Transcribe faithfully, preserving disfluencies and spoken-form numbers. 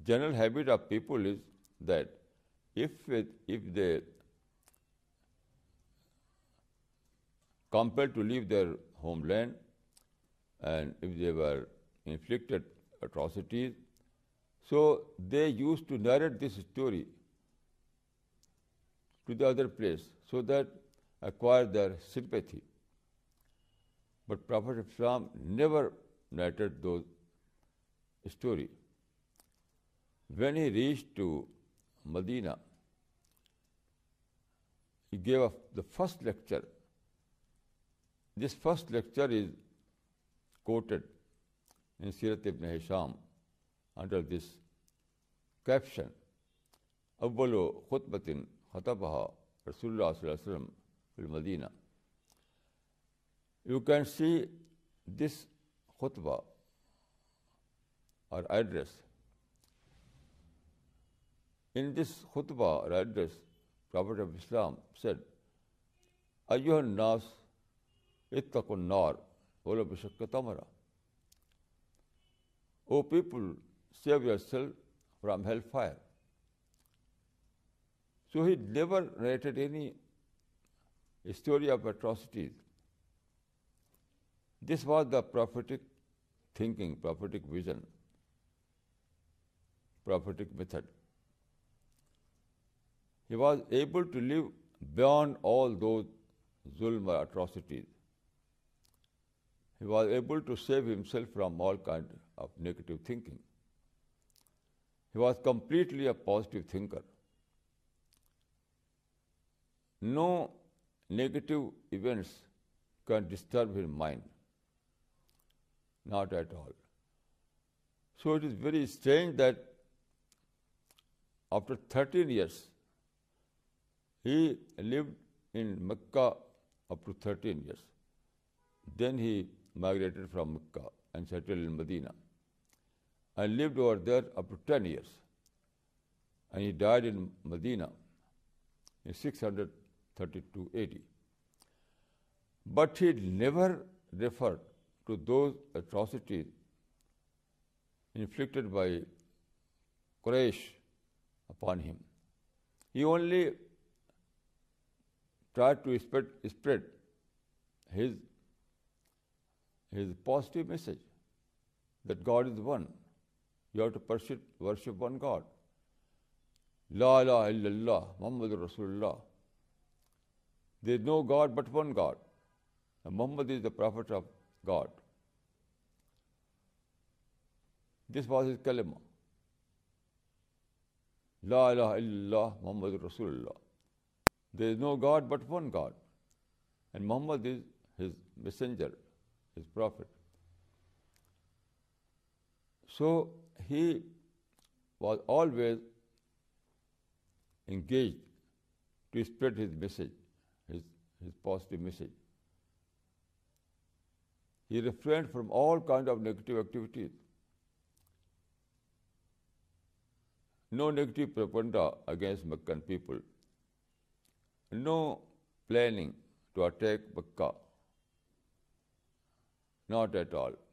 general habit of people is that if it, if they compelled to leave their homeland and if they were inflicted atrocities, so they used to narrate this story to the other place so that acquire their sympathy. But Prophet of Islam never narrated those stories. When he reached to Medina, he gave us the first lecture. This first lecture is quoted in Sirat ibn Hisham under this caption, أول خطبة خطبها رسول الله صلى الله عليه وسلم في المدينة. You can see this khutbah or address. In this khutbah or address, Prophet of Islam said, أيها الناس اتقوا النار ولو بشق تمرة. O people, save yourself from hellfire. So he never narrated any story of atrocities. This was the prophetic thinking, prophetic vision, prophetic method. He was able to live beyond all those zulm or atrocities. He was able to save himself from all kind of negative thinking. He was completely a positive thinker. No negative events can disturb his mind. Not at all. So it is very strange that after thirteen years, he lived in Mecca up to thirteen years. Then he migrated from Mecca and settled in Medina and lived over there up to ten years. And he died in Medina in six hundred thirty-two A D. But he never referred to those atrocities inflicted by Quraysh upon him. He only tried to spread, spread his, his positive message that God is one. You have to pursue, worship one God. La ilaha illallah, Muhammadur Rasulullah. There is no God but one God. And Muhammad is the prophet of God. This was his kalima. La ilaha illallah, Muhammadur Rasulullah. There is no God but one God. And Muhammad is his messenger, his prophet. So he was always engaged to spread his message, his, his positive message. He refrained from all kinds of negative activities. No negative propaganda against Meccan people. No planning to attack Mecca. Not at all.